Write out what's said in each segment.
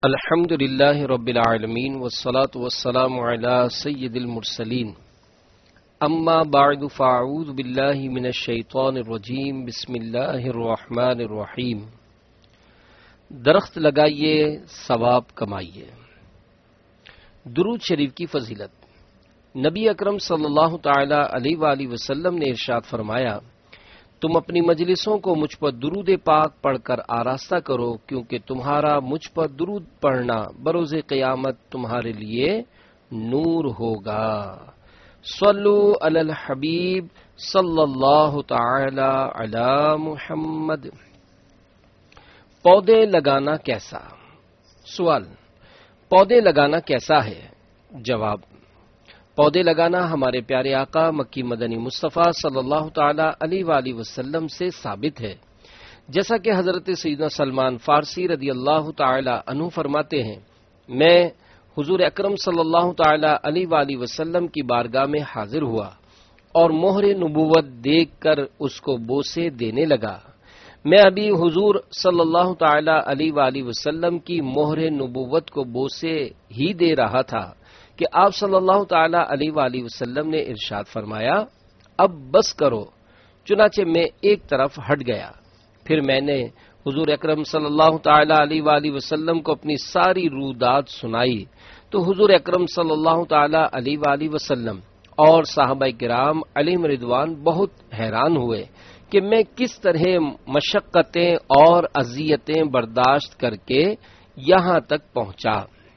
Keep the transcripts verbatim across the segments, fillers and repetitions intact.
الحمد للہ رب العالمین والصلاة والسلام علی سید المرسلین اما بعد فاعوذ باللہ من الشیطان الرجیم بسم اللہ الرحمن الرحیم۔ درخت لگائیے، ثواب کمائیے۔ درود شریف کی فضیلت۔ نبی اکرم صلی اللہ تعالی علیہ وآلہ وسلم نے ارشاد فرمایا، تم اپنی مجلسوں کو مجھ پر درود پاک پڑھ کر آراستہ کرو، کیونکہ تمہارا مجھ پر درود پڑھنا بروز قیامت تمہارے لیے نور ہوگا۔ صلو علی الحبیب صلی اللہ تعالی علی محمد۔ پودے لگانا کیسا؟ سوال، پودے لگانا کیسا ہے؟ جواب، پودے لگانا ہمارے پیارے آقا مکی مدنی مصطفیٰ صلی اللہ تعالی علیہ وآلہ وسلم سے ثابت ہے۔ جیسا کہ حضرت سیدنا سلمان فارسی رضی اللہ تعالی عنہ فرماتے ہیں، میں حضور اکرم صلی اللہ تعالی علیہ وآلہ وسلم کی بارگاہ میں حاضر ہوا اور مہر نبوت دیکھ کر اس کو بوسے دینے لگا۔ میں ابھی حضور صلی اللہ تعالی علیہ وآلہ وسلم کی مہر نبوت کو بوسے ہی دے رہا تھا کہ آپ صلی اللہ تعالی علیہ وآلہ وسلم نے ارشاد فرمایا، اب بس کرو۔ چنانچہ میں ایک طرف ہٹ گیا۔ پھر میں نے حضور اکرم صلی اللہ تعالی علیہ وآلہ وسلم کو اپنی ساری رودات سنائی تو حضور اکرم صلی اللہ تعالی علیہ وآلہ وسلم اور صحابہ کرام علیہم رضوان بہت حیران ہوئے کہ میں کس طرح مشقتیں اور اذیتیں برداشت کر کے یہاں تک پہنچا۔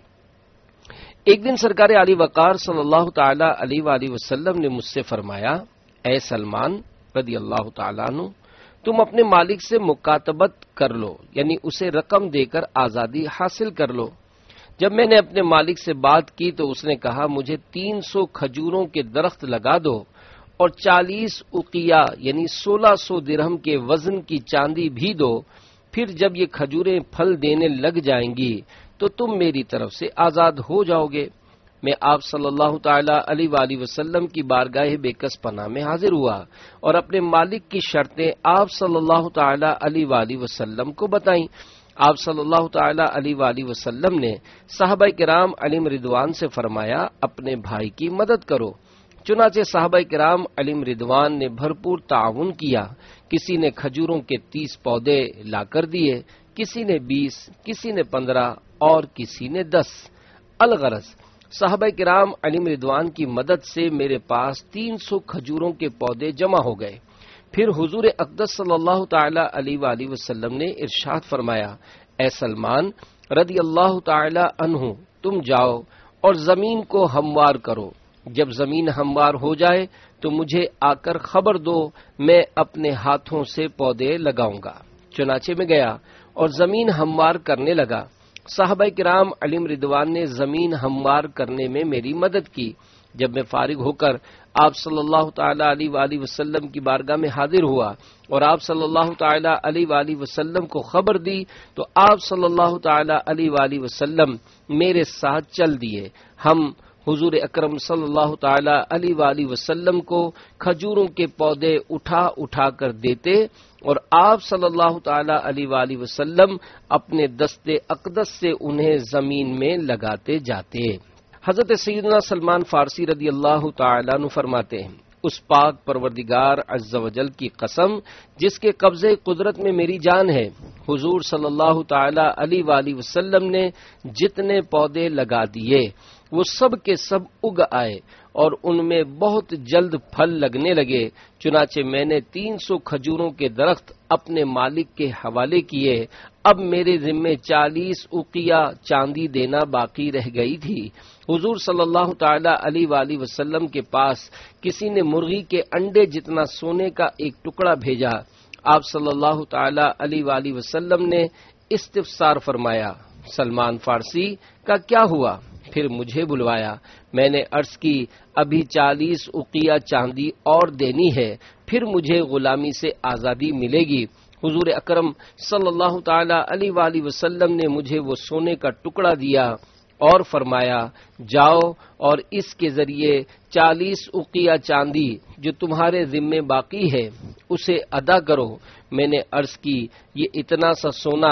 ایک دن سرکار علی وقار صلی اللہ تعالی علیہ وآلہ وسلم نے مجھ سے فرمایا، اے سلمان رضی اللہ تعالیٰ عنہ، تم اپنے مالک سے مکاتبت کر لو، یعنی اسے رقم دے کر آزادی حاصل کر لو۔ جب میں نے اپنے مالک سے بات کی تو اس نے کہا، مجھے تین سو کھجوروں کے درخت لگا دو اور چالیس اقیہ یعنی سولہ سو درہم کے وزن کی چاندی بھی دو، پھر جب یہ کھجوریں پھل دینے لگ جائیں گی تو تم میری طرف سے آزاد ہو جاؤ گے۔ میں آپ صلی اللہ تعالی علیہ وآلہ وسلم کی بارگاہ بے کس پناہ میں حاضر ہوا اور اپنے مالک کی شرطیں آپ صلی اللہ تعالی علیہ وآلہ وسلم کو بتائیں۔ آپ صلی اللہ تعالی علیہ وآلہ وسلم نے صحابہ کرام علیہم رضوان سے فرمایا، اپنے بھائی کی مدد کرو۔ چنانچہ صحابہ کرام علیہم رضوان نے بھرپور تعاون کیا۔ کسی نے کھجوروں کے تیس پودے لا کر دیے، کسی نے بیس، کسی نے پندرہ اور کسی نے دس۔ الغرض صحابہ کرام علیہم رضوان کی مدد سے میرے پاس تین سو کھجوروں کے پودے جمع ہو گئے۔ پھر حضور اقدس صلی اللہ تعالی علیہ وآلہ وسلم نے ارشاد فرمایا، اے سلمان رضی اللہ تعالی عنہ، تم جاؤ اور زمین کو ہموار کرو۔ جب زمین ہموار ہو جائے تو مجھے آ کر خبر دو، میں اپنے ہاتھوں سے پودے لگاؤں گا۔ چنانچہ میں گیا اور زمین ہموار کرنے لگا۔ صحابہ کرام علیہم رضوان نے زمین ہموار کرنے میں میری مدد کی۔ جب میں فارغ ہو کر آپ صلی اللہ تعالی علیہ وآلہ وسلم کی بارگاہ میں حاضر ہوا اور آپ صلی اللہ تعالی علیہ وآلہ وسلم کو خبر دی تو آپ صلی اللہ تعالی علیہ وآلہ وسلم میرے ساتھ چل دیے۔ ہم حضور اکرم صلی اللہ تعالی علیہ وآلہ وسلم کو کھجوروں کے پودے اٹھا اٹھا کر دیتے اور آپ صلی اللہ تعالی علیہ وآلہ وسلم اپنے دست اقدس سے انہیں زمین میں لگاتے جاتے۔ حضرت سیدنا سلمان فارسی رضی اللہ تعالی عنہ فرماتے ہیں، اس پاک پروردگار عز و جل کی قسم جس کے قبضے قدرت میں میری جان ہے، حضور صلی اللہ تعالی علیہ وآلہ وسلم نے جتنے پودے لگا دیے وہ سب کے سب اگ آئے اور ان میں بہت جلد پھل لگنے لگے۔ چنانچہ میں نے تین سو کھجوروں کے درخت اپنے مالک کے حوالے کیے۔ اب میرے ذمے چالیس اقیہ چاندی دینا باقی رہ گئی تھی۔ حضور صلی اللہ تعالی علیہ وآلہ وسلم کے پاس کسی نے مرغی کے انڈے جتنا سونے کا ایک ٹکڑا بھیجا۔ آپ صلی اللہ تعالی علیہ وآلہ وسلم نے استفسار فرمایا، سلمان فارسی کا کیا ہوا؟ پھر مجھے بلوایا۔ میں نے عرض کی، ابھی چالیس اقیہ چاندی اور دینی ہے، پھر مجھے غلامی سے آزادی ملے گی۔ حضور اکرم صلی اللہ تعالی علیہ وآلہ وسلم نے مجھے وہ سونے کا ٹکڑا دیا اور فرمایا، جاؤ اور اس کے ذریعے چالیس اقیہ چاندی جو تمہارے ذمے باقی ہے اسے ادا کرو۔ میں نے عرض کی، یہ اتنا سا سونا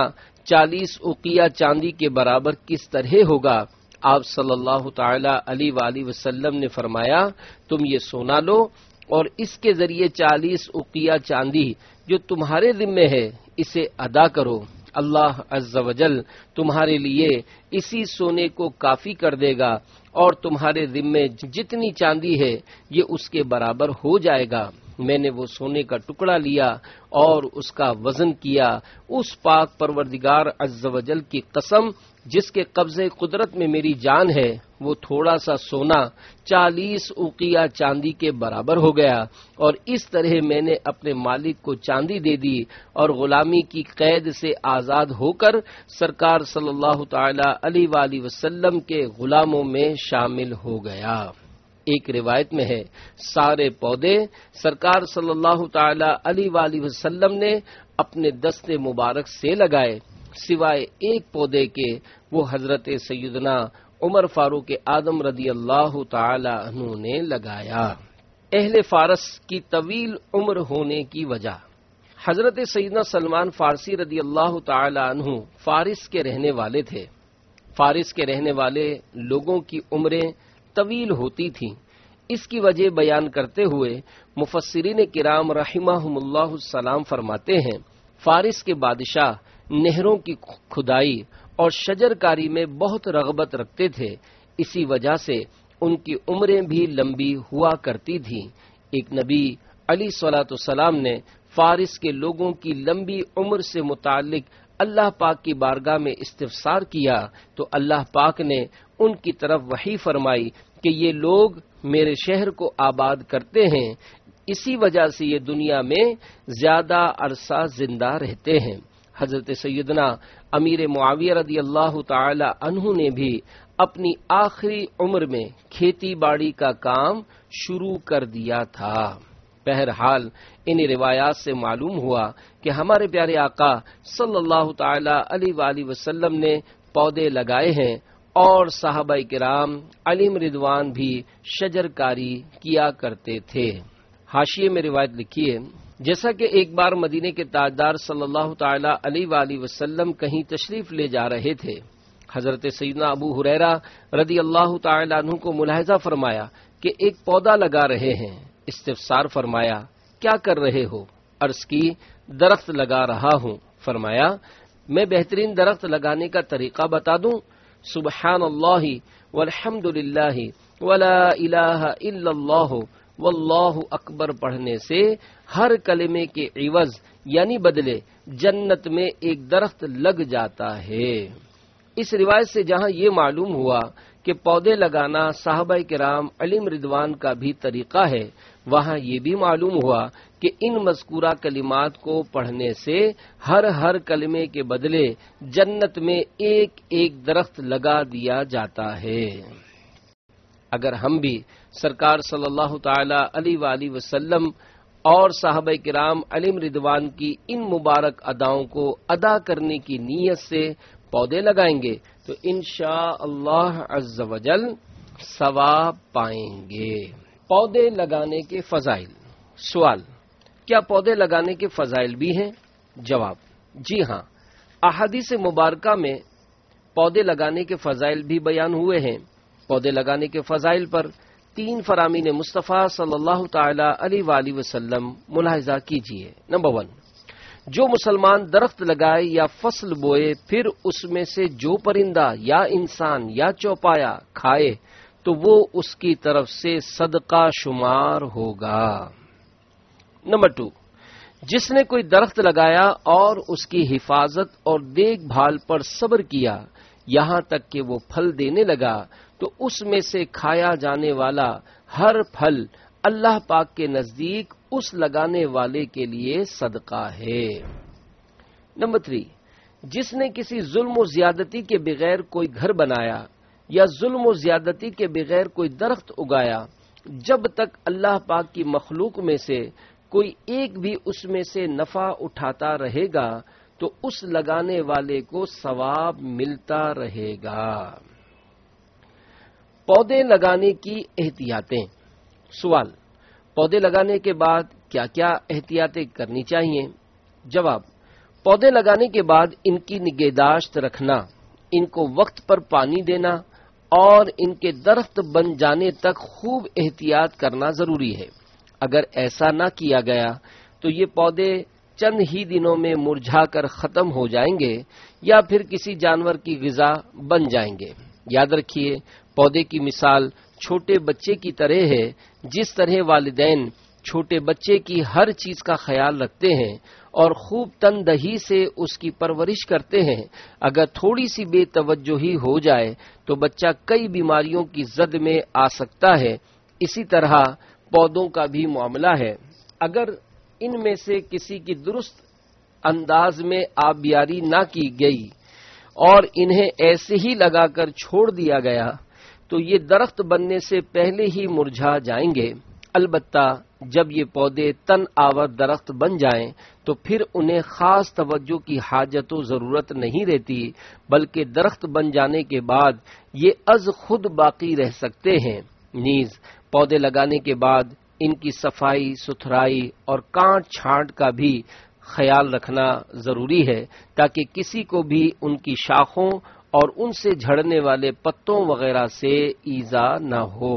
چالیس اوقیہ چاندی کے برابر کس طرح ہوگا؟ آپ صلی اللہ تعالی علیہ وآلہ وسلم نے فرمایا تم یہ سونا لو اور اس کے ذریعے چالیس اوقیہ چاندی جو تمہارے ذمے ہے اسے ادا کرو، اللہ عز و جل تمہارے لیے اسی سونے کو کافی کر دے گا اور تمہارے ذمے جتنی چاندی ہے یہ اس کے برابر ہو جائے گا۔ میں نے وہ سونے کا ٹکڑا لیا اور اس کا وزن کیا، اس پاک پروردگار عز و جل کی قسم جس کے قبضے قدرت میں میری جان ہے، وہ تھوڑا سا سونا چالیس اوقیہ چاندی کے برابر ہو گیا، اور اس طرح میں نے اپنے مالک کو چاندی دے دی اور غلامی کی قید سے آزاد ہو کر سرکار صلی اللہ تعالی علیہ وآلہ وسلم کے غلاموں میں شامل ہو گیا۔ ایک روایت میں ہے سارے پودے سرکار صلی اللہ تعالی علیہ وآلہ وسلم نے اپنے دست مبارک سے لگائے سوائے ایک پودے کے، وہ حضرت سیدنا عمر فاروق اعظم رضی اللہ تعالی عنہ نے لگایا۔ اہل فارس کی طویل عمر ہونے کی وجہ، حضرت سیدنا سلمان فارسی رضی اللہ تعالی عنہ فارس کے رہنے والے تھے۔ فارس کے رہنے والے لوگوں کی عمریں طویل ہوتی تھیں۔ اس کی وجہ بیان کرتے ہوئے مفسرین کرام رحمہم اللہ السلام فرماتے ہیں فارس کے بادشاہ نہروں کی کھدائی اور شجر کاری میں بہت رغبت رکھتے تھے، اسی وجہ سے ان کی عمریں بھی لمبی ہوا کرتی تھیں۔ ایک نبی علیہ الصلوۃ والسلام نے فارس کے لوگوں کی لمبی عمر سے متعلق اللہ پاک کی بارگاہ میں استفسار کیا تو اللہ پاک نے ان کی طرف وحی فرمائی کہ یہ لوگ میرے شہر کو آباد کرتے ہیں، اسی وجہ سے یہ دنیا میں زیادہ عرصہ زندہ رہتے ہیں۔ حضرت سیدنا امیر معاویہ رضی اللہ تعالی عنہ نے بھی اپنی آخری عمر میں کھیتی باڑی کا کام شروع کر دیا تھا۔ بہرحال ان روایات سے معلوم ہوا کہ ہمارے پیارے آقا صلی اللہ تعالی علیہ وآلہ وسلم نے پودے لگائے ہیں اور صحابہ کرام علیہم رضوان بھی شجر کاری کیا کرتے تھے۔ حاشیے میں روایت لکھی ہے جیسا کہ ایک بار مدینے کے تاجدار صلی اللہ تعالی علیہ وآلہ وسلم کہیں تشریف لے جا رہے تھے، حضرت سیدنا ابو ہریرہ رضی اللہ تعالی عنہ کو ملاحظہ فرمایا کہ ایک پودا لگا رہے ہیں۔ استفسار فرمایا کیا کر رہے ہو؟ عرض کی درخت لگا رہا ہوں۔ فرمایا میں بہترین درخت لگانے کا طریقہ بتا دوں؟ سبحان اللہ والحمد للہ ولا الہ الا اللہ واللہ اکبر پڑھنے سے ہر کلمے کے عوض یعنی بدلے جنت میں ایک درخت لگ جاتا ہے۔ اس روایت سے جہاں یہ معلوم ہوا کہ پودے لگانا صحابہ کرام علیہم رضوان کا بھی طریقہ ہے، وہاں یہ بھی معلوم ہوا کہ ان مذکورہ کلمات کو پڑھنے سے ہر ہر کلمے کے بدلے جنت میں ایک ایک درخت لگا دیا جاتا ہے۔ اگر ہم بھی سرکار صلی اللہ تعالی علیہ وآلہ وسلم اور صحابہ کرام علیہم رضوان کی ان مبارک اداؤں کو ادا کرنے کی نیت سے پودے لگائیں گے تو انشاء اللہ عز و جل ثواب پائیں گے۔ پودے لگانے کے فضائل۔ سوال، کیا پودے لگانے کے فضائل بھی ہیں؟ جواب، جی ہاں، احادیث مبارکہ میں پودے لگانے کے فضائل بھی بیان ہوئے ہیں۔ پودے لگانے کے فضائل پر تین فرامین مصطفیٰ صلی اللہ تعالی علیہ وآلہ وسلم ملاحظہ کیجیے۔ نمبر ون، جو مسلمان درخت لگائے یا فصل بوئے پھر اس میں سے جو پرندہ یا انسان یا چوپایا کھائے تو وہ اس کی طرف سے صدقہ شمار ہوگا۔ نمبر ٹو، جس نے کوئی درخت لگایا اور اس کی حفاظت اور دیکھ بھال پر صبر کیا یہاں تک کہ وہ پھل دینے لگا تو اس میں سے کھایا جانے والا ہر پھل اللہ پاک کے نزدیک اس لگانے والے کے لیے صدقہ ہے۔ نمبر تھری، جس نے کسی ظلم و زیادتی کے بغیر کوئی گھر بنایا یا ظلم و زیادتی کے بغیر کوئی درخت اگایا، جب تک اللہ پاک کی مخلوق میں سے کوئی ایک بھی اس میں سے نفع اٹھاتا رہے گا تو اس لگانے والے کو ثواب ملتا رہے گا۔ پودے لگانے کی احتیاطیں۔ سوال، پودے لگانے کے بعد کیا کیا احتیاطیں کرنی چاہیے؟ جواب، پودے لگانے کے بعد ان کی نگہداشت رکھنا، ان کو وقت پر پانی دینا اور ان کے درخت بن جانے تک خوب احتیاط کرنا ضروری ہے۔ اگر ایسا نہ کیا گیا تو یہ پودے چند ہی دنوں میں مرجھا کر ختم ہو جائیں گے یا پھر کسی جانور کی غذا بن جائیں گے۔ یاد رکھیے، پودے کی مثال چھوٹے بچے کی طرح ہے۔ جس طرح والدین چھوٹے بچے کی ہر چیز کا خیال رکھتے ہیں اور خوب تندہی سے اس کی پرورش کرتے ہیں، اگر تھوڑی سی بے توجہی ہو جائے تو بچہ کئی بیماریوں کی زد میں آ سکتا ہے۔ اسی طرح پودوں کا بھی معاملہ ہے۔ اگر ان میں سے کسی کی درست انداز میں آبیاری نہ کی گئی اور انہیں ایسے ہی لگا کر چھوڑ دیا گیا تو یہ درخت بننے سے پہلے ہی مرجھا جائیں گے۔ البتہ جب یہ پودے تن آور درخت بن جائیں تو پھر انہیں خاص توجہ کی حاجت و ضرورت نہیں رہتی، بلکہ درخت بن جانے کے بعد یہ از خود باقی رہ سکتے ہیں۔ نیز پودے لگانے کے بعد ان کی صفائی ستھرائی اور کاٹ چھانٹ کا بھی خیال رکھنا ضروری ہے تاکہ کسی کو بھی ان کی شاخوں اور ان سے جھڑنے والے پتوں وغیرہ سے ایذا نہ ہو۔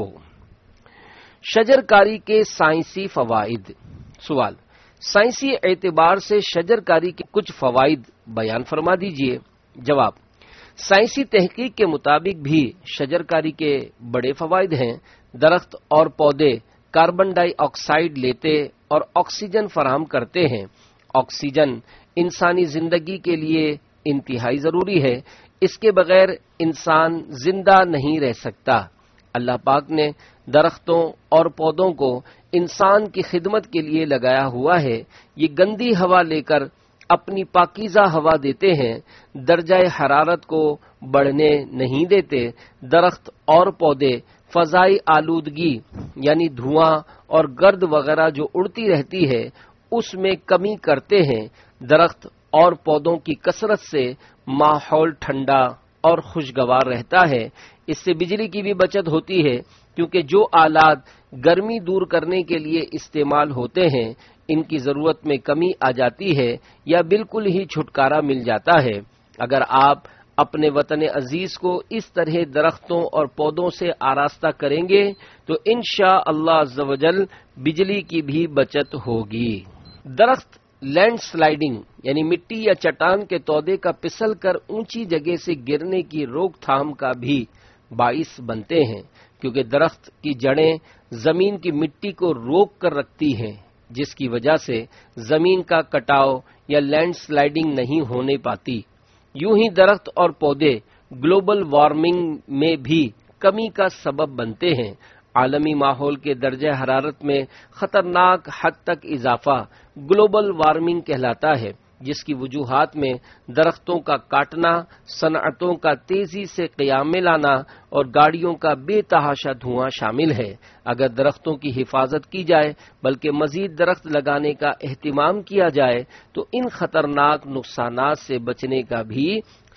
شجرکاری کے سائنسی فوائد۔ سوال: سائنسی اعتبار سے شجرکاری کے کچھ فوائد بیان فرما دیجیے۔ جواب: سائنسی تحقیق کے مطابق بھی شجرکاری کے بڑے فوائد ہیں۔ درخت اور پودے کاربن ڈائی آکسائیڈ لیتے اور آکسیجن فراہم کرتے ہیں۔ آکسیجن انسانی زندگی کے لیے انتہائی ضروری ہے، اس کے بغیر انسان زندہ نہیں رہ سکتا۔ اللہ پاک نے درختوں اور پودوں کو انسان کی خدمت کے لیے لگایا ہوا ہے۔ یہ گندی ہوا لے کر اپنی پاکیزہ ہوا دیتے ہیں، درجہ حرارت کو بڑھنے نہیں دیتے۔ درخت اور پودے فضائی آلودگی یعنی دھواں اور گرد وغیرہ جو اڑتی رہتی ہے اس میں کمی کرتے ہیں۔ درخت اور پودوں کی کثرت سے ماحول ٹھنڈا اور خوشگوار رہتا ہے۔ اس سے بجلی کی بھی بچت ہوتی ہے کیونکہ جو آلات گرمی دور کرنے کے لیے استعمال ہوتے ہیں ان کی ضرورت میں کمی آ جاتی ہے یا بالکل ہی چھٹکارا مل جاتا ہے۔ اگر آپ اپنے وطن عزیز کو اس طرح درختوں اور پودوں سے آراستہ کریں گے تو انشاء اللہ عز و جل بجلی کی بھی بچت ہوگی۔ درخت لینڈ سلائیڈنگ یعنی مٹی یا چٹان کے تودے کا پسل کر اونچی جگہ سے گرنے کی روک تھام کا بھی باعث بنتے ہیں، کیونکہ درخت کی جڑیں زمین کی مٹی کو روک کر رکھتی ہیں، جس کی وجہ سے زمین کا کٹاؤ یا لینڈ سلائیڈنگ نہیں ہونے پاتی۔ یوں ہی درخت اور پودے گلوبل وارمنگ میں بھی کمی کا سبب بنتے ہیں۔ عالمی ماحول کے درجہ حرارت میں خطرناک حد تک اضافہ گلوبل وارمنگ کہلاتا ہے، جس کی وجوہات میں درختوں کا کاٹنا، صنعتوں کا تیزی سے قیام میں لانا اور گاڑیوں کا بے تحاشا دھواں شامل ہے۔ اگر درختوں کی حفاظت کی جائے بلکہ مزید درخت لگانے کا اہتمام کیا جائے تو ان خطرناک نقصانات سے بچنے کا بھی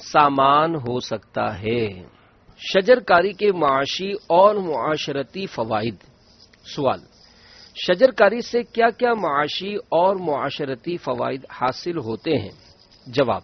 سامان ہو سکتا ہے۔ شجرکاری کے معاشی اور معاشرتی فوائد۔ سوال: شجرکاری سے کیا کیا معاشی اور معاشرتی فوائد حاصل ہوتے ہیں؟ جواب: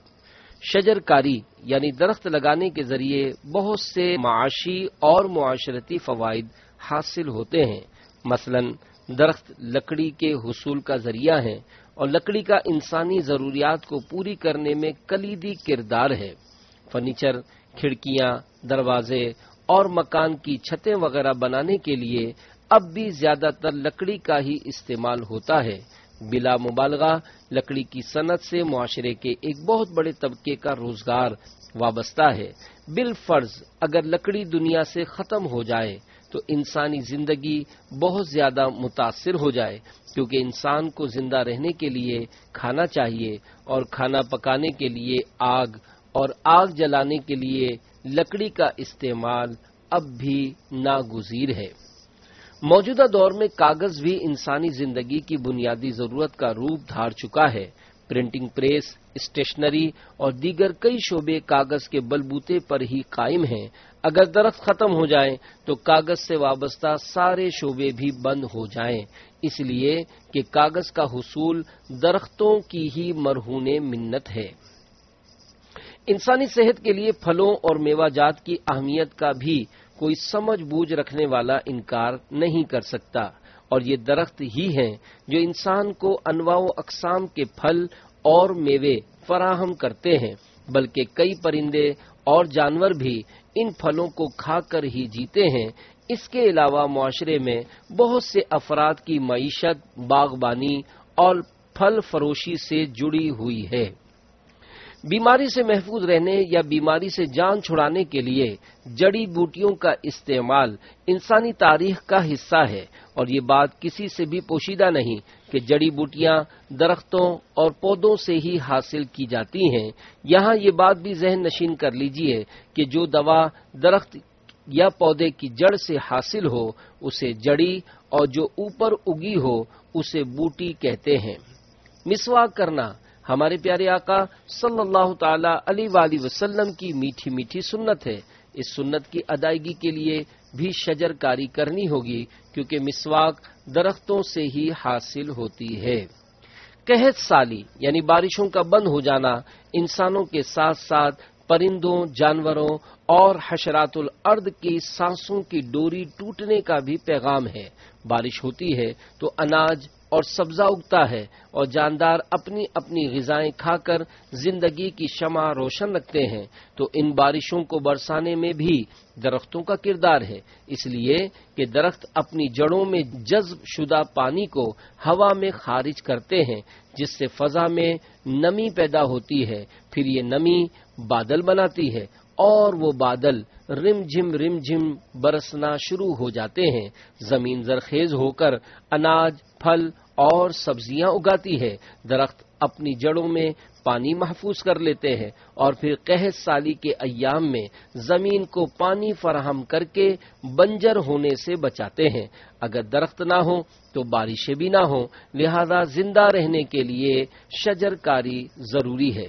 شجرکاری یعنی درخت لگانے کے ذریعے بہت سے معاشی اور معاشرتی فوائد حاصل ہوتے ہیں۔ مثلا درخت لکڑی کے حصول کا ذریعہ ہے اور لکڑی کا انسانی ضروریات کو پوری کرنے میں کلیدی کردار ہے۔ فرنیچر، کھڑکیاں، دروازے اور مکان کی چھتیں وغیرہ بنانے کے لیے اب بھی زیادہ تر لکڑی کا ہی استعمال ہوتا ہے۔ بلا مبالغہ لکڑی کی صنعت سے معاشرے کے ایک بہت بڑے طبقے کا روزگار وابستہ ہے۔ بالفرض اگر لکڑی دنیا سے ختم ہو جائے تو انسانی زندگی بہت زیادہ متاثر ہو جائے، کیونکہ انسان کو زندہ رہنے کے لیے کھانا چاہیے اور کھانا پکانے کے لیے آگ اور آگ جلانے کے لیے لکڑی کا استعمال اب بھی ناگزیر ہے۔ موجودہ دور میں کاغذ بھی انسانی زندگی کی بنیادی ضرورت کا روپ دھار چکا ہے۔ پرنٹنگ پریس، اسٹیشنری اور دیگر کئی شعبے کاغذ کے بلبوتے پر ہی قائم ہیں۔ اگر درخت ختم ہو جائیں تو کاغذ سے وابستہ سارے شعبے بھی بند ہو جائیں، اس لیے کہ کاغذ کا حصول درختوں کی ہی مرہون منت ہے۔ انسانی صحت کے لیے پھلوں اور میوہ جات کی اہمیت کا بھی کوئی سمجھ بوجھ رکھنے والا انکار نہیں کر سکتا، اور یہ درخت ہی ہیں جو انسان کو انواع و اقسام کے پھل اور میوے فراہم کرتے ہیں، بلکہ کئی پرندے اور جانور بھی ان پھلوں کو کھا کر ہی جیتے ہیں۔ اس کے علاوہ معاشرے میں بہت سے افراد کی معیشت باغبانی اور پھل فروشی سے جڑی ہوئی ہے۔ بیماری سے محفوظ رہنے یا بیماری سے جان چھڑانے کے لیے جڑی بوٹیوں کا استعمال انسانی تاریخ کا حصہ ہے، اور یہ بات کسی سے بھی پوشیدہ نہیں کہ جڑی بوٹیاں درختوں اور پودوں سے ہی حاصل کی جاتی ہیں۔ یہاں یہ بات بھی ذہن نشین کر لیجئے کہ جو دوا درخت یا پودے کی جڑ سے حاصل ہو اسے جڑی، اور جو اوپر اگی ہو اسے بوٹی کہتے ہیں۔ مسواک کرنا ہمارے پیارے آقا صلی اللہ تعالی علیہ وآلہ وسلم کی میٹھی میٹھی سنت ہے۔ اس سنت کی ادائیگی کے لیے بھی شجر کاری کرنی ہوگی، کیونکہ مسواک درختوں سے ہی حاصل ہوتی ہے۔ قحط سالی یعنی بارشوں کا بند ہو جانا انسانوں کے ساتھ ساتھ پرندوں، جانوروں اور حشرات الارض کی سانسوں کی ڈوری ٹوٹنے کا بھی پیغام ہے۔ بارش ہوتی ہے تو اناج اور سبزہ اگتا ہے، اور جاندار اپنی اپنی غذائیں کھا کر زندگی کی شمع روشن رکھتے ہیں، تو ان بارشوں کو برسانے میں بھی درختوں کا کردار ہے، اس لیے کہ درخت اپنی جڑوں میں جذب شدہ پانی کو ہوا میں خارج کرتے ہیں، جس سے فضا میں نمی پیدا ہوتی ہے، پھر یہ نمی بادل بناتی ہے، اور وہ بادل رم جھم رم جھم برسنا شروع ہو جاتے ہیں۔ زمین زرخیز ہو کر اناج، پھل اور سبزیاں اگاتی ہے۔ درخت اپنی جڑوں میں پانی محفوظ کر لیتے ہیں، اور پھر قحط سالی کے ایام میں زمین کو پانی فراہم کر کے بنجر ہونے سے بچاتے ہیں۔ اگر درخت نہ ہو تو بارشیں بھی نہ ہوں، لہذا زندہ رہنے کے لیے شجر کاری ضروری ہے۔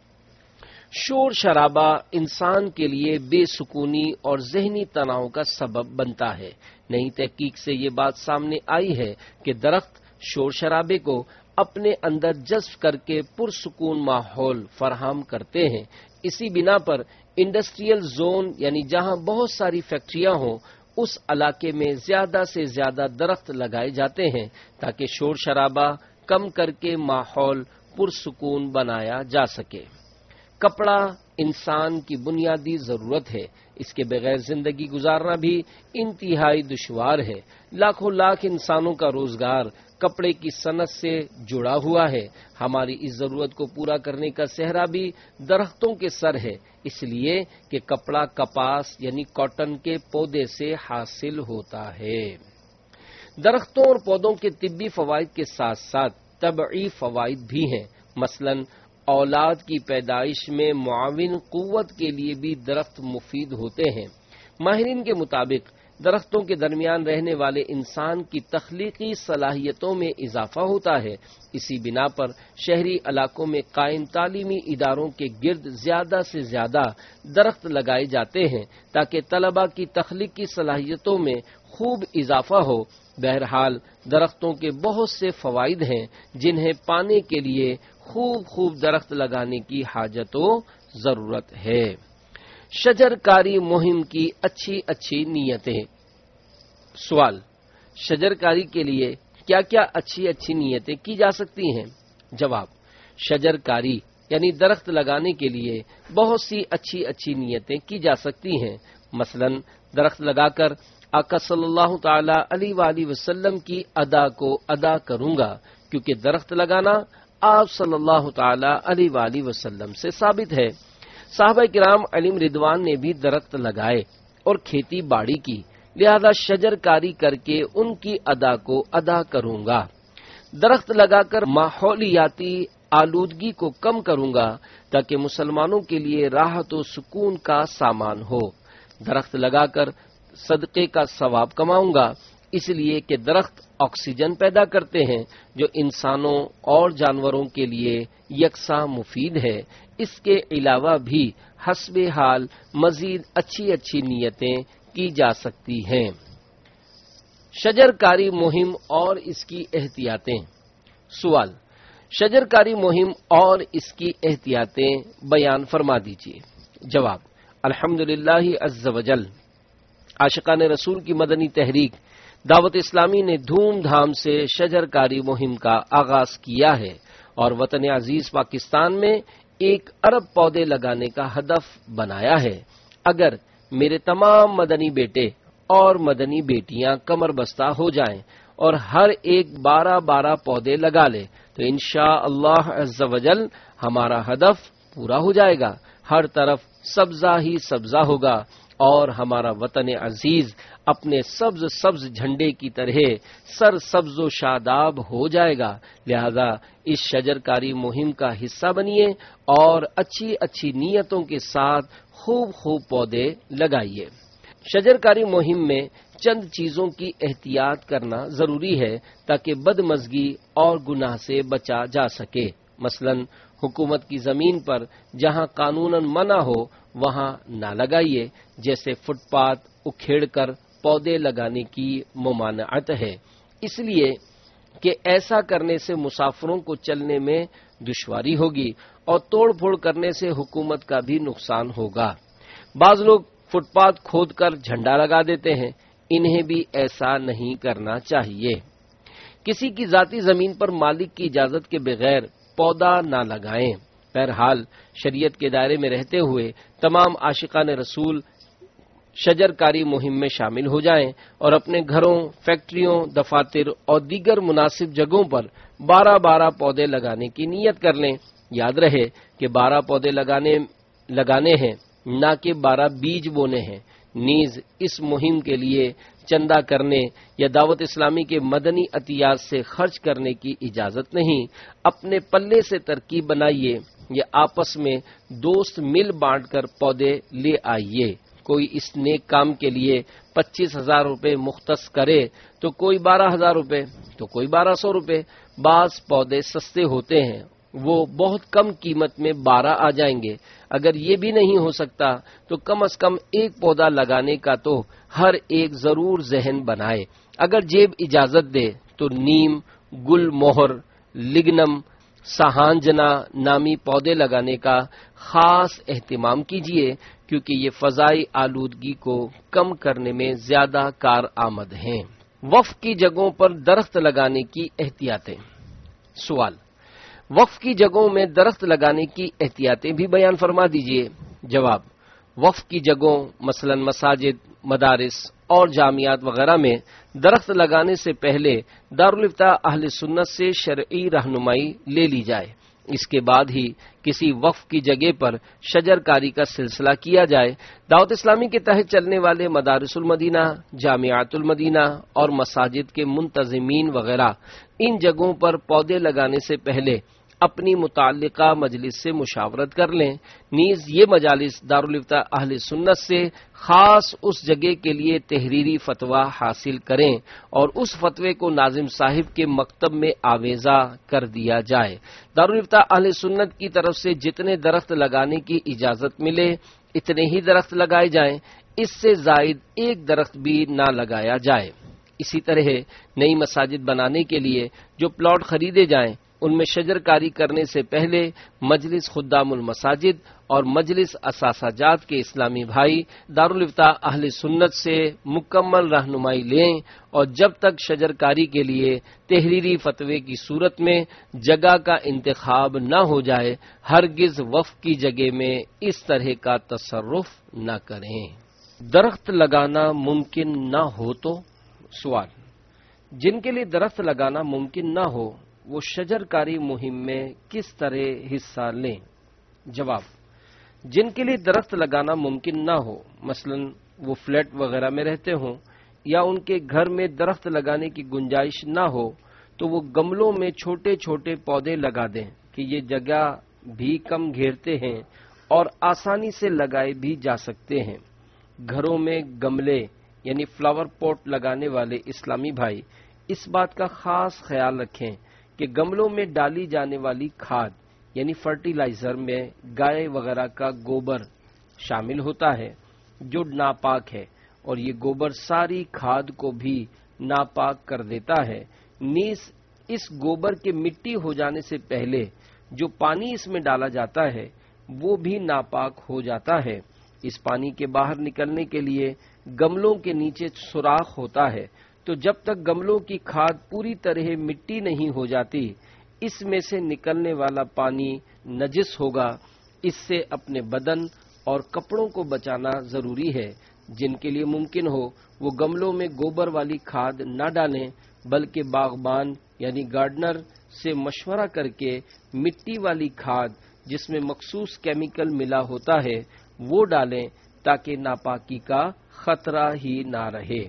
شور شرابہ انسان کے لیے بے سکونی اور ذہنی تناؤ کا سبب بنتا ہے۔ نئی تحقیق سے یہ بات سامنے آئی ہے کہ درخت شور شرابے کو اپنے اندر جذب کر کے پرسکون ماحول فراہم کرتے ہیں۔ اسی بنا پر انڈسٹریل زون یعنی جہاں بہت ساری فیکٹریاں ہوں، اس علاقے میں زیادہ سے زیادہ درخت لگائے جاتے ہیں تاکہ شور شرابہ کم کر کے ماحول پرسکون بنایا جا سکے۔ کپڑا انسان کی بنیادی ضرورت ہے، اس کے بغیر زندگی گزارنا بھی انتہائی دشوار ہے۔ لاکھوں لاکھ انسانوں کا روزگار کپڑے کی صنعت سے جڑا ہوا ہے۔ ہماری اس ضرورت کو پورا کرنے کا سہرا بھی درختوں کے سر ہے، اس لیے کہ کپڑا کپاس یعنی کاٹن کے پودے سے حاصل ہوتا ہے۔ درختوں اور پودوں کے طبی فوائد کے ساتھ ساتھ طبعی فوائد بھی ہیں، مثلاً اولاد کی پیدائش میں معاون قوت کے لیے بھی درخت مفید ہوتے ہیں۔ ماہرین کے مطابق درختوں کے درمیان رہنے والے انسان کی تخلیقی صلاحیتوں میں اضافہ ہوتا ہے۔ اسی بنا پر شہری علاقوں میں قائم تعلیمی اداروں کے گرد زیادہ سے زیادہ درخت لگائے جاتے ہیں تاکہ طلباء کی تخلیقی صلاحیتوں میں خوب اضافہ ہو۔ بہرحال درختوں کے بہت سے فوائد ہیں جنہیں پانے کے لیے خوب خوب درخت لگانے کی حاجت و ضرورت ہے۔ شجر کاری مہم کی اچھی اچھی نیتیں۔ سوال: شجر کاری کے لیے کیا کیا اچھی اچھی نیتیں کی جا سکتی ہیں؟ جواب: شجر کاری یعنی درخت لگانے کے لیے بہت سی اچھی اچھی نیتیں کی جا سکتی ہیں، مثلاً درخت لگا کر آقا صلی اللہ تعالی علیہ وآلہ وسلم کی ادا کو ادا کروں گا، کیونکہ درخت لگانا آپ صلی اللہ تعالی علیہ وآلہ وسلم سے ثابت ہے۔ صحابہ کرام علیہم رضوان نے بھی درخت لگائے اور کھیتی باڑی کی، لہذا شجر کاری کر کے ان کی ادا کو ادا کروں گا۔ درخت لگا کر ماحولیاتی آلودگی کو کم کروں گا تاکہ مسلمانوں کے لیے راحت و سکون کا سامان ہو۔ درخت لگا کر صدقے کا ثواب کماؤں گا۔ اس لیے کہ درخت آکسیجن پیدا کرتے ہیں جو انسانوں اور جانوروں کے لیے یکساں مفید ہے۔ اس کے علاوہ بھی حسب حال مزید اچھی اچھی نیتیں کی جا سکتی ہیں۔ شجر کاری مہم اور اس کی احتیاطیں۔ سوال: شجر کاری مہم اور اس کی احتیاطیں بیان فرما دیجیے۔ جواب: الحمدللہ عز وجل، عاشقان رسول کی مدنی تحریک دعوت اسلامی نے دھوم دھام سے شجر کاری مہم کا آغاز کیا ہے اور وطن عزیز پاکستان میں ایک ارب پودے لگانے کا ہدف بنایا ہے۔ اگر میرے تمام مدنی بیٹے اور مدنی بیٹیاں کمر بستہ ہو جائیں اور ہر ایک بارہ بارہ پودے لگا لے تو انشاءاللہ عز وجل ہمارا ہدف پورا ہو جائے گا۔ ہر طرف سبزہ ہی سبزہ ہوگا اور ہمارا وطن عزیز اپنے سبز سبز جھنڈے کی طرح سر سبز و شاداب ہو جائے گا۔ لہذا اس شجر کاری مہم کا حصہ بنیے اور اچھی اچھی نیتوں کے ساتھ خوب خوب پودے لگائیے۔ شجر کاری مہم میں چند چیزوں کی احتیاط کرنا ضروری ہے تاکہ بدمزگی اور گناہ سے بچا جا سکے۔ مثلا حکومت کی زمین پر جہاں قانوناً منع ہو وہاں نہ لگائیے، جیسے فٹ پاتھ اکھیڑ کر پودے لگانے کی ممانعت ہے، اس لیے کہ ایسا کرنے سے مسافروں کو چلنے میں دشواری ہوگی اور توڑ پھوڑ کرنے سے حکومت کا بھی نقصان ہوگا۔ بعض لوگ فٹ پاتھ کھود کر جھنڈا لگا دیتے ہیں، انہیں بھی ایسا نہیں کرنا چاہیے۔ کسی کی ذاتی زمین پر مالک کی اجازت کے بغیر پودا نہ لگائیں۔ بہرحال شریعت کے دائرے میں رہتے ہوئے تمام عاشقان رسول شجر کاری مہم میں شامل ہو جائیں اور اپنے گھروں، فیکٹریوں، دفاتر اور دیگر مناسب جگہوں پر بارہ بارہ پودے لگانے کی نیت کر لیں۔ یاد رہے کہ بارہ پودے لگانے لگانے ہیں، نہ کہ بارہ بیج بونے ہیں۔ نیز اس مہم کے لیے چندہ کرنے یا دعوت اسلامی کے مدنی عطیات سے خرچ کرنے کی اجازت نہیں۔ اپنے پلے سے ترکیب بنائیے یا آپس میں دوست مل بانٹ کر پودے لے آئیے۔ کوئی اس نیک کام کے لیے پچیس ہزار روپے مختص کرے تو کوئی بارہ ہزار روپے تو کوئی بارہ سو روپے۔ بعض پودے سستے ہوتے ہیں، وہ بہت کم قیمت میں بارہ آ جائیں گے۔ اگر یہ بھی نہیں ہو سکتا تو کم از کم ایک پودا لگانے کا تو ہر ایک ضرور ذہن بنائے۔ اگر جیب اجازت دے تو نیم، گل مہر، لگنم، سہانجنا نامی پودے لگانے کا خاص اہتمام کیجیے، کیونکہ یہ فضائی آلودگی کو کم کرنے میں زیادہ کارآمد ہیں۔ وقف کی جگہوں پر درخت لگانے کی احتیاطیں۔ سوال: وقف کی جگہوں میں درخت لگانے کی احتیاطیں بھی بیان فرما دیجیے۔ جواب: وقف کی جگہوں مثلا مساجد، مدارس اور جامعات وغیرہ میں درخت لگانے سے پہلے دارالفتہ اہل سنت سے شرعی رہنمائی لے لی جائے۔ اس کے بعد ہی کسی وقف کی جگہ پر شجر کاری کا سلسلہ کیا جائے۔ دعوت اسلامی کے تحت چلنے والے مدارس المدینہ، جامعات المدینہ اور مساجد کے منتظمین وغیرہ ان جگہوں پر پودے لگانے سے پہلے اپنی متعلقہ مجلس سے مشاورت کر لیں۔ نیز یہ مجالس دارالفتہ اہل سنت سے خاص اس جگہ کے لیے تحریری فتویٰ حاصل کریں اور اس فتوے کو ناظم صاحب کے مکتب میں آویزہ کر دیا جائے۔ دارالفتہ اہل سنت کی طرف سے جتنے درخت لگانے کی اجازت ملے اتنے ہی درخت لگائے جائیں، اس سے زائد ایک درخت بھی نہ لگایا جائے۔ اسی طرح نئی مساجد بنانے کے لیے جو پلاٹ خریدے جائیں ان میں شجر کاری کرنے سے پہلے مجلس خدام المساجد اور مجلس اثاثہ جات کے اسلامی بھائی دارالفتہ اہل سنت سے مکمل رہنمائی لیں اور جب تک شجر کاری کے لیے تحریری فتوے کی صورت میں جگہ کا انتخاب نہ ہو جائے ہرگز وقف کی جگہ میں اس طرح کا تصرف نہ کریں۔ درخت لگانا ممکن نہ ہو تو؟ سوال: جن کے لیے درخت لگانا ممکن نہ ہو وہ شجر کاری مہم میں کس طرح حصہ لیں؟ جواب: جن کے لیے درخت لگانا ممکن نہ ہو، مثلا وہ فلیٹ وغیرہ میں رہتے ہوں یا ان کے گھر میں درخت لگانے کی گنجائش نہ ہو، تو وہ گملوں میں چھوٹے چھوٹے پودے لگا دیں کہ یہ جگہ بھی کم گھیرتے ہیں اور آسانی سے لگائے بھی جا سکتے ہیں۔ گھروں میں گملے یعنی فلاور پوٹ لگانے والے اسلامی بھائی اس بات کا خاص خیال رکھیں کہ گملوں میں ڈالی جانے والی کھاد یعنی فرٹیلائزر میں گائے وغیرہ کا گوبر شامل ہوتا ہے جو ناپاک ہے، اور یہ گوبر ساری کھاد کو بھی ناپاک کر دیتا ہے۔ نیز اس گوبر کے مٹی ہو جانے سے پہلے جو پانی اس میں ڈالا جاتا ہے وہ بھی ناپاک ہو جاتا ہے۔ اس پانی کے باہر نکلنے کے لیے گملوں کے نیچے سوراخ ہوتا ہے، تو جب تک گملوں کی کھاد پوری طرح مٹی نہیں ہو جاتی اس میں سے نکلنے والا پانی نجس ہوگا۔ اس سے اپنے بدن اور کپڑوں کو بچانا ضروری ہے۔ جن کے لیے ممکن ہو وہ گملوں میں گوبر والی کھاد نہ ڈالیں، بلکہ باغبان یعنی گارڈنر سے مشورہ کر کے مٹی والی کھاد جس میں مخصوص کیمیکل ملا ہوتا ہے وہ ڈالیں تاکہ ناپاکی کا خطرہ ہی نہ رہے۔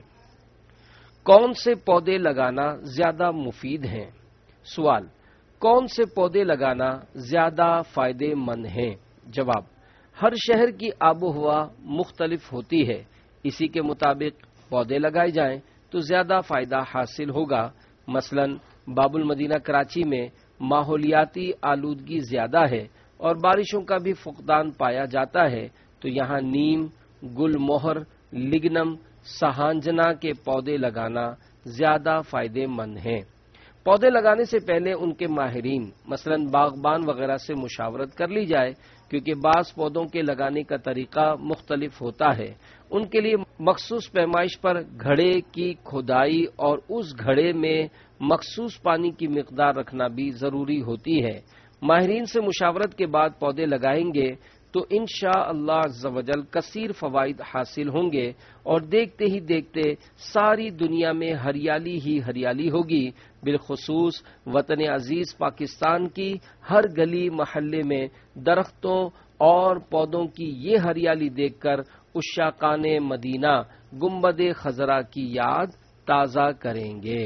کون سے پودے لگانا زیادہ مفید ہیں؟ سوال، کون سے پودے لگانا زیادہ فائدے مند ہیں؟ جواب، ہر شہر کی آب و ہوا مختلف ہوتی ہے، اسی کے مطابق پودے لگائے جائیں تو زیادہ فائدہ حاصل ہوگا۔ مثلا باب المدینہ کراچی میں ماحولیاتی آلودگی زیادہ ہے اور بارشوں کا بھی فقدان پایا جاتا ہے، تو یہاں نیم، گل مہر، لگنم، سہانجنا کے پودے لگانا زیادہ فائدے مند ہیں۔ پودے لگانے سے پہلے ان کے ماہرین مثلا باغبان وغیرہ سے مشاورت کر لی جائے، کیونکہ بعض پودوں کے لگانے کا طریقہ مختلف ہوتا ہے۔ ان کے لیے مخصوص پیمائش پر گھڑے کی کھدائی اور اس گھڑے میں مخصوص پانی کی مقدار رکھنا بھی ضروری ہوتی ہے۔ ماہرین سے مشاورت کے بعد پودے لگائیں گے تو انشاءاللہ عز و جل کثیر فوائد حاصل ہوں گے، اور دیکھتے ہی دیکھتے ساری دنیا میں ہریالی ہی ہریالی ہوگی۔ بالخصوص وطن عزیز پاکستان کی ہر گلی محلے میں درختوں اور پودوں کی یہ ہریالی دیکھ کر عشاقان مدینہ گنبد خضرا کی یاد تازہ کریں گے۔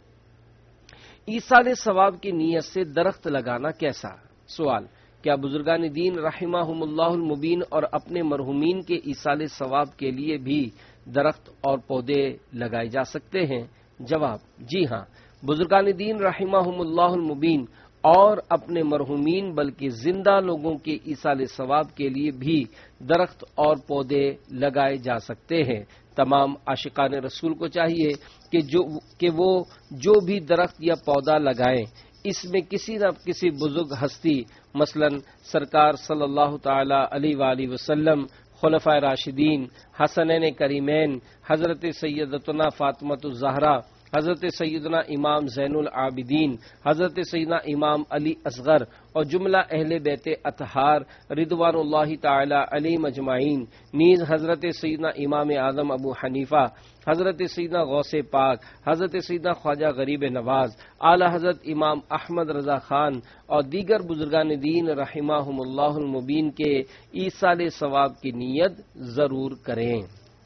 ایصال ثواب کی نیت سے درخت لگانا کیسا؟ سوال، کیا بزرگان دین رحمہم اللہ المبین اور اپنے مرحومین کے ایصال ثواب کے لیے بھی درخت اور پودے لگائے جا سکتے ہیں؟ جواب، جی ہاں، بزرگان دین رحمہم اللہ المبین اور اپنے مرحومین بلکہ زندہ لوگوں کے ایصال ثواب کے لیے بھی درخت اور پودے لگائے جا سکتے ہیں۔ تمام عاشقان رسول کو چاہیے کہ جو کہ وہ جو بھی درخت یا پودا لگائیں اس میں کسی نہ کسی بزرگ ہستی مثلا سرکار صلی اللہ تعالی علیہ وآلہ وسلم، خلفائے راشدین، حسنین کریمین، حضرت سیدتنا فاطمۃ الزہرا، حضرت سیدنا امام زین العابدین، حضرت سیدنا امام علی اصغر اور جملہ اہل بیت اطہار رضوان اللہ تعالی علیہم اجمعین، نیز حضرت سیدنا امام اعظم ابو حنیفہ، حضرت سیدنا غوث پاک، حضرت سیدنا خواجہ غریب نواز، اعلی حضرت امام احمد رضا خان اور دیگر بزرگان دین رحمہم اللہ المبین کے ایصال ثواب کی نیت ضرور کریں۔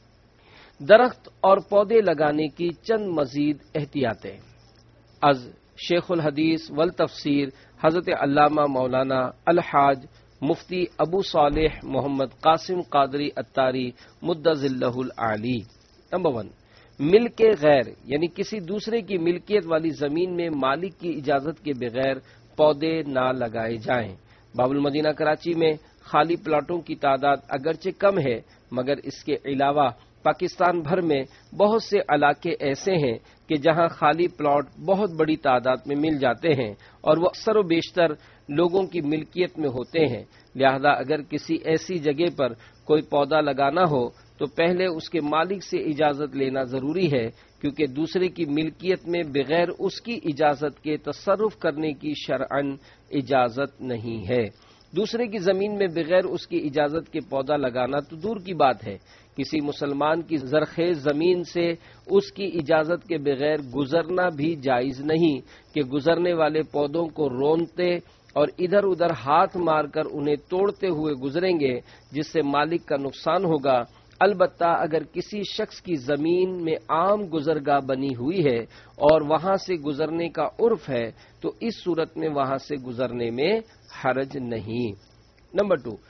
درخت اور پودے لگانے کی چند مزید احتیاطیں۔ از شیخ الحدیث والتفسیر حضرت علامہ مولانا الحاج مفتی ابو صالح محمد قاسم قادری اتاری مدظ اللہ العالی۔ نمبر ون، ملک غیر یعنی کسی دوسرے کی ملکیت والی زمین میں مالک کی اجازت کے بغیر پودے نہ لگائے جائیں۔ باب المدینہ کراچی میں خالی پلاٹوں کی تعداد اگرچہ کم ہے، مگر اس کے علاوہ پاکستان بھر میں بہت سے علاقے ایسے ہیں کہ جہاں خالی پلاٹ بہت بڑی تعداد میں مل جاتے ہیں اور وہ اکثر و بیشتر لوگوں کی ملکیت میں ہوتے ہیں۔ لہذا اگر کسی ایسی جگہ پر کوئی پودا لگانا ہو تو پہلے اس کے مالک سے اجازت لینا ضروری ہے، کیونکہ دوسرے کی ملکیت میں بغیر اس کی اجازت کے تصرف کرنے کی شرعاً اجازت نہیں ہے۔ دوسرے کی زمین میں بغیر اس کی اجازت کے پودا لگانا تو دور کی بات ہے، کسی مسلمان کی زرخیز زمین سے اس کی اجازت کے بغیر گزرنا بھی جائز نہیں کہ گزرنے والے پودوں کو رونتے اور ادھر ادھر ہاتھ مار کر انہیں توڑتے ہوئے گزریں گے، جس سے مالک کا نقصان ہوگا۔ البتہ اگر کسی شخص کی زمین میں عام گزرگاہ بنی ہوئی ہے اور وہاں سے گزرنے کا عرف ہے تو اس صورت میں وہاں سے گزرنے میں حرج نہیں۔ نمبر ٹو،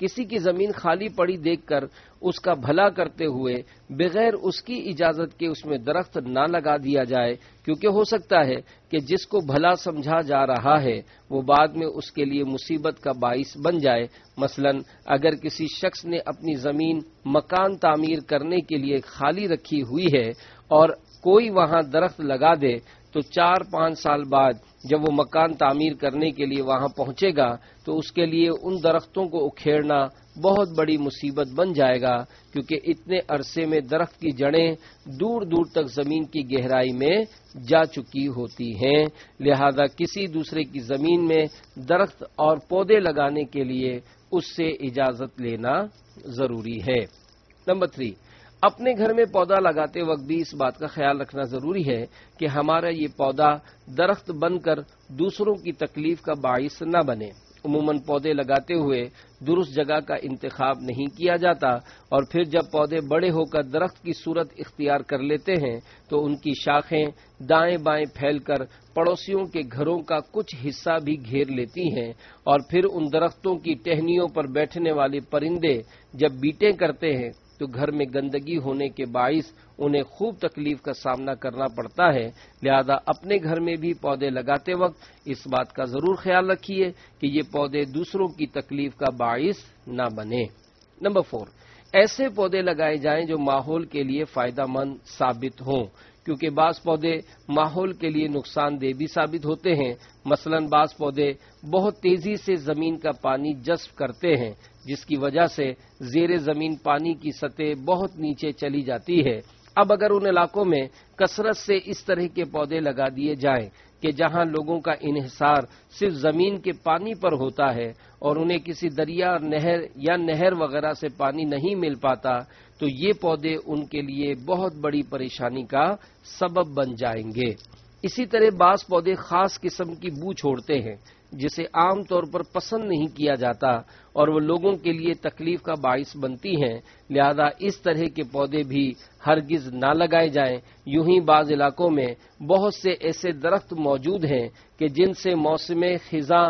کسی کی زمین خالی پڑی دیکھ کر اس کا بھلا کرتے ہوئے بغیر اس کی اجازت کے اس میں درخت نہ لگا دیا جائے، کیونکہ ہو سکتا ہے کہ جس کو بھلا سمجھا جا رہا ہے وہ بعد میں اس کے لیے مصیبت کا باعث بن جائے۔ مثلا اگر کسی شخص نے اپنی زمین مکان تعمیر کرنے کے لیے خالی رکھی ہوئی ہے اور کوئی وہاں درخت لگا دے تو چار پانچ سال بعد جب وہ مکان تعمیر کرنے کے لیے وہاں پہنچے گا تو اس کے لیے ان درختوں کو اکھیڑنا بہت بڑی مصیبت بن جائے گا، کیونکہ اتنے عرصے میں درخت کی جڑیں دور دور تک زمین کی گہرائی میں جا چکی ہوتی ہیں۔ لہذا کسی دوسرے کی زمین میں درخت اور پودے لگانے کے لیے اس سے اجازت لینا ضروری ہے۔ نمبر تھری، اپنے گھر میں پودا لگاتے وقت بھی اس بات کا خیال رکھنا ضروری ہے کہ ہمارا یہ پودا درخت بن کر دوسروں کی تکلیف کا باعث نہ بنے۔ عموماً پودے لگاتے ہوئے درست جگہ کا انتخاب نہیں کیا جاتا، اور پھر جب پودے بڑے ہو کر درخت کی صورت اختیار کر لیتے ہیں تو ان کی شاخیں دائیں بائیں پھیل کر پڑوسیوں کے گھروں کا کچھ حصہ بھی گھیر لیتی ہیں، اور پھر ان درختوں کی ٹہنیوں پر بیٹھنے والے پرندے جب بیٹیں کرتے ہیں تو گھر میں گندگی ہونے کے باعث انہیں خوب تکلیف کا سامنا کرنا پڑتا ہے۔ لہذا اپنے گھر میں بھی پودے لگاتے وقت اس بات کا ضرور خیال رکھیے کہ یہ پودے دوسروں کی تکلیف کا باعث نہ بنے۔ نمبر فور، ایسے پودے لگائے جائیں جو ماحول کے لیے فائدہ مند ثابت ہوں، کیونکہ بعض پودے ماحول کے لیے نقصان دہ بھی ثابت ہوتے ہیں۔ مثلا بعض پودے بہت تیزی سے زمین کا پانی جذب کرتے ہیں، جس کی وجہ سے زیر زمین پانی کی سطح بہت نیچے چلی جاتی ہے۔ اب اگر ان علاقوں میں کثرت سے اس طرح کے پودے لگا دیے جائیں کہ جہاں لوگوں کا انحصار صرف زمین کے پانی پر ہوتا ہے اور انہیں کسی دریا نہر یا نہر وغیرہ سے پانی نہیں مل پاتا، تو یہ پودے ان کے لیے بہت بڑی پریشانی کا سبب بن جائیں گے۔ اسی طرح بعض پودے خاص قسم کی بو چھوڑتے ہیں جسے عام طور پر پسند نہیں کیا جاتا اور وہ لوگوں کے لیے تکلیف کا باعث بنتی ہیں، لہذا اس طرح کے پودے بھی ہرگز نہ لگائے جائیں۔ یوں ہی بعض علاقوں میں بہت سے ایسے درخت موجود ہیں کہ جن سے موسم خزاں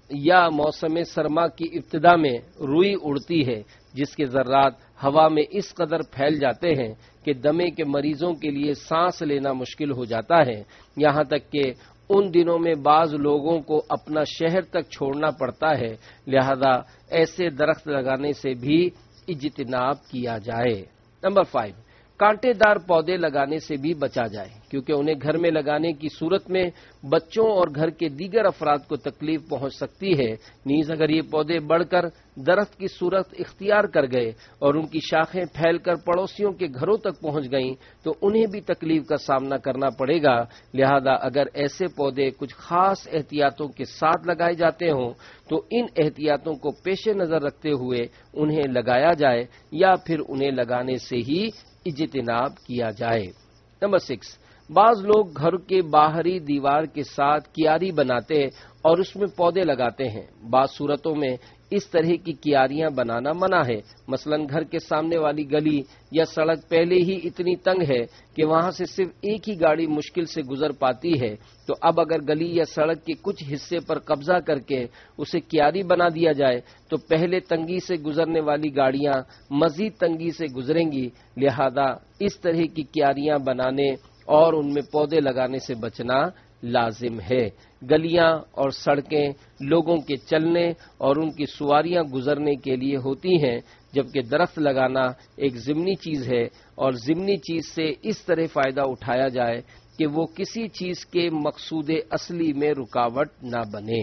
یا موسم سرما کی ابتدا میں روئی اڑتی ہے، جس کے ذرات ہوا میں اس قدر پھیل جاتے ہیں کہ دمے کے مریضوں کے لیے سانس لینا مشکل ہو جاتا ہے، یہاں تک کہ ان دنوں میں بعض لوگوں کو اپنا شہر تک چھوڑنا پڑتا ہے۔ لہذا ایسے درخت لگانے سے بھی اجتناب کیا جائے۔ نمبر فائیو، کانٹے دار پودے لگانے سے بھی بچا جائے، کیونکہ انہیں گھر میں لگانے کی صورت میں بچوں اور گھر کے دیگر افراد کو تکلیف پہنچ سکتی ہے۔ نیز اگر یہ پودے بڑھ کر درخت کی صورت اختیار کر گئے اور ان کی شاخیں پھیل کر پڑوسیوں کے گھروں تک پہنچ گئیں تو انہیں بھی تکلیف کا سامنا کرنا پڑے گا۔ لہذا اگر ایسے پودے کچھ خاص احتیاطوں کے ساتھ لگائے جاتے ہوں تو ان احتیاطوں کو پیش نظر رکھتے ہوئے انہیں لگایا جائے یا پھر انہیں لگانے سے ہی اجتناب کیا جائے۔ نمبر سکس، بعض لوگ گھر کے باہری دیوار کے ساتھ کیاری بناتے اور اس میں پودے لگاتے ہیں۔ بعض صورتوں میں اس طرح کی کیاریاں بنانا منع ہے۔ مثلا گھر کے سامنے والی گلی یا سڑک پہلے ہی اتنی تنگ ہے کہ وہاں سے صرف ایک ہی گاڑی مشکل سے گزر پاتی ہے، تو اب اگر گلی یا سڑک کے کچھ حصے پر قبضہ کر کے اسے کیاری بنا دیا جائے تو پہلے تنگی سے گزرنے والی گاڑیاں مزید تنگی سے گزریں گی۔ لہذا اس طرح کی کیاریاں بنانے اور ان میں پودے لگانے سے بچنا لازم ہے۔ گلیاں اور سڑکیں لوگوں کے چلنے اور ان کی سواریاں گزرنے کے لیے ہوتی ہیں، جبکہ درخت لگانا ایک ضمنی چیز ہے، اور ضمنی چیز سے اس طرح فائدہ اٹھایا جائے کہ وہ کسی چیز کے مقصود اصلی میں رکاوٹ نہ بنے۔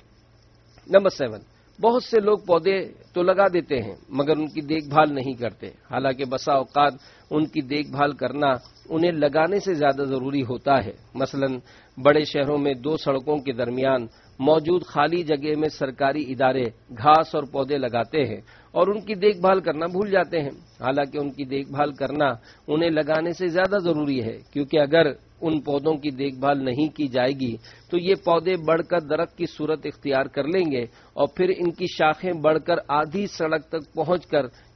نمبر سیون، بہت سے لوگ پودے تو لگا دیتے ہیں مگر ان کی دیکھ بھال نہیں کرتے، حالانکہ بسا اوقات ان کی دیکھ بھال کرنا انہیں لگانے سے زیادہ ضروری ہوتا ہے۔ مثلا بڑے شہروں میں دو سڑکوں کے درمیان موجود خالی جگہ میں سرکاری ادارے گھاس اور پودے لگاتے ہیں اور ان کی دیکھ بھال کرنا بھول جاتے ہیں، حالانکہ ان کی دیکھ بھال کرنا انہیں لگانے سے زیادہ ضروری ہے، کیونکہ اگر ان پودوں کی دیکھ بھال نہیں کی جائے گی تو یہ پودے بڑھ کر درخت کی صورت اختیار کر لیں گے اور پھر ان کی شاخیں بڑھ کر آدھی سڑک تک پہنچ کر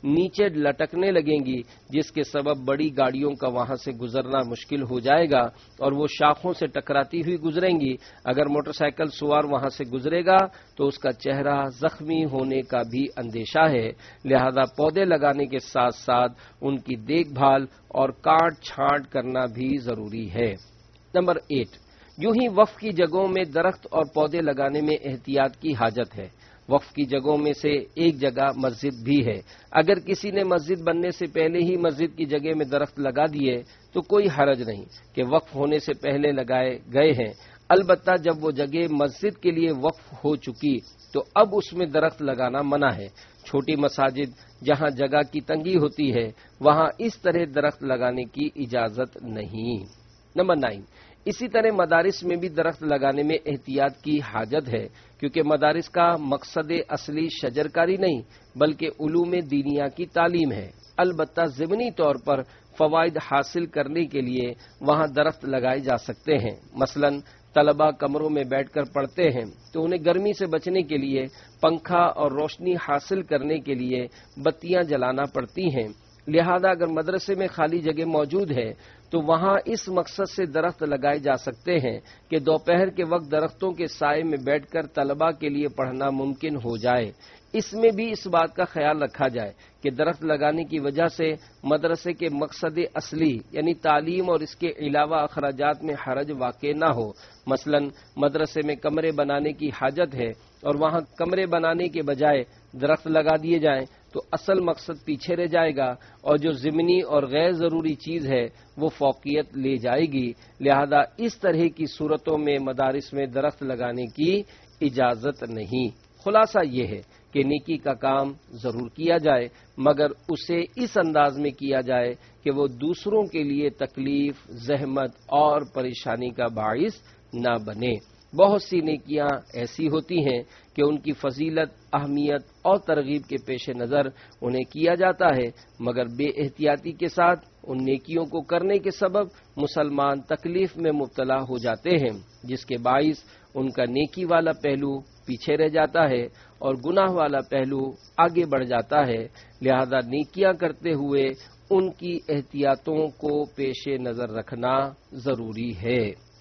نیچے لٹکنے لگیں گی، جس کے سبب بڑی گاڑیوں کا وہاں سے گزرنا مشکل ہو جائے گا اور وہ شاخوں سے ٹکراتی ہوئی گزریں گی۔ اگر موٹر سائیکل سوار وہاں سے گزرے گا تو اس کا چہرہ زخمی ہونے کا بھی اندیشہ ہے، لہذا پودے لگانے کے ساتھ ساتھ ان کی دیکھ بھال اور کاٹ چھانٹ کرنا بھی ضروری ہے۔ نمبر ایٹ، یوں ہی وقف کی جگہوں میں درخت اور پودے لگانے میں احتیاط کی حاجت ہے۔ وقف کی جگہوں میں سے ایک جگہ مسجد بھی ہے۔ اگر کسی نے مسجد بننے سے پہلے ہی مسجد کی جگہ میں درخت لگا دیے تو کوئی حرج نہیں کہ وقف ہونے سے پہلے لگائے گئے ہیں، البتہ جب وہ جگہ مسجد کے لیے وقف ہو چکی تو اب اس میں درخت لگانا منع ہے۔ چھوٹی مساجد جہاں جگہ کی تنگی ہوتی ہے وہاں اس طرح درخت لگانے کی اجازت نہیں۔ نمبر نائن، اسی طرح مدارس میں بھی درخت لگانے میں احتیاط کی حاجت ہے، کیونکہ مدارس کا مقصد اصلی شجرکاری نہیں بلکہ علوم دینیا کی تعلیم ہے۔ البتہ ضمنی طور پر فوائد حاصل کرنے کے لیے وہاں درخت لگائے جا سکتے ہیں۔ مثلا طلبہ کمروں میں بیٹھ کر پڑھتے ہیں تو انہیں گرمی سے بچنے کے لیے پنکھا اور روشنی حاصل کرنے کے لیے بتیاں جلانا پڑتی ہیں، لہذا اگر مدرسے میں خالی جگہ موجود ہے تو وہاں اس مقصد سے درخت لگائے جا سکتے ہیں کہ دوپہر کے وقت درختوں کے سائے میں بیٹھ کر طلباء کے لیے پڑھنا ممکن ہو جائے۔ اس میں بھی اس بات کا خیال رکھا جائے کہ درخت لگانے کی وجہ سے مدرسے کے مقصد اصلی یعنی تعلیم اور اس کے علاوہ اخراجات میں حرج واقع نہ ہو۔ مثلا مدرسے میں کمرے بنانے کی حاجت ہے اور وہاں کمرے بنانے کے بجائے درخت لگا دیے جائیں تو اصل مقصد پیچھے رہ جائے گا اور جو ضمنی اور غیر ضروری چیز ہے وہ فوقیت لے جائے گی، لہذا اس طرح کی صورتوں میں مدارس میں درخت لگانے کی اجازت نہیں۔ خلاصہ یہ ہے کہ نیکی کا کام ضرور کیا جائے مگر اسے اس انداز میں کیا جائے کہ وہ دوسروں کے لیے تکلیف، زحمت اور پریشانی کا باعث نہ بنے۔ بہت سی نیکیاں ایسی ہوتی ہیں کہ ان کی فضیلت، اہمیت اور ترغیب کے پیش نظر انہیں کیا جاتا ہے، مگر بے احتیاطی کے ساتھ ان نیکیوں کو کرنے کے سبب مسلمان تکلیف میں مبتلا ہو جاتے ہیں، جس کے باعث ان کا نیکی والا پہلو پیچھے رہ جاتا ہے اور گناہ والا پہلو آگے بڑھ جاتا ہے۔ لہذا نیکیاں کرتے ہوئے ان کی احتیاطوں کو پیش نظر رکھنا ضروری ہے۔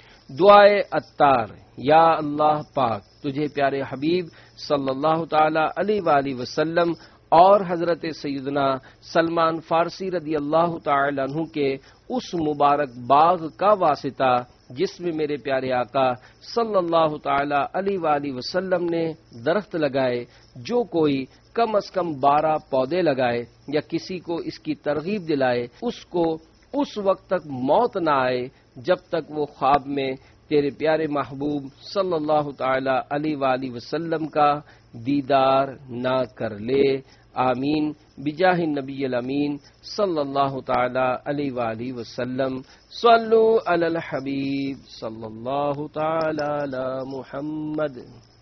دعائے عطار، یا اللہ پاک تجھے پیارے حبیب صلی اللہ تعالی علیہ وآلہ وسلم اور حضرت سیدنا سلمان فارسی رضی اللہ تعالی عنہ کے اس مبارک باغ کا واسطہ جس میں میرے پیارے آقا صلی اللہ تعالی علیہ وآلہ وسلم نے درخت لگائے، جو کوئی کم از کم بارہ پودے لگائے یا کسی کو اس کی ترغیب دلائے، اس کو اس وقت تک موت نہ آئے جب تک وہ خواب میں تیرے پیارے محبوب صلی اللہ تعالی علیہ وآلہ وسلم کا دیدار نہ کر لے۔ آمین بجاہ النبی الامین صلی اللہ تعالی علیہ وآلہ وسلم۔ صلو علی الحبیب صلی اللہ تعالی علی محمد۔